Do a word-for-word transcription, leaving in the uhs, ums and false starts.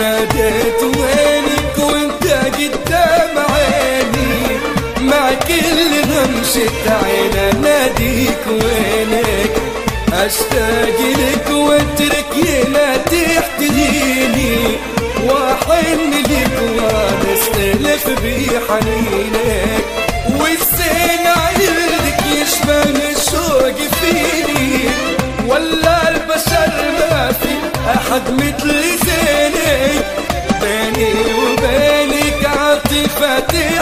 ناديت وينك وانت قدام عيني، مع كل غمشة عين ناديك وينك، اشتاق لك واترك لا تحتديني، واحن لك ونستلف بحنينك، والزين عيلك يشبه الشوق فيني، ولا البشر ما في احد مثل زينك، بيني وبينك عاطفتي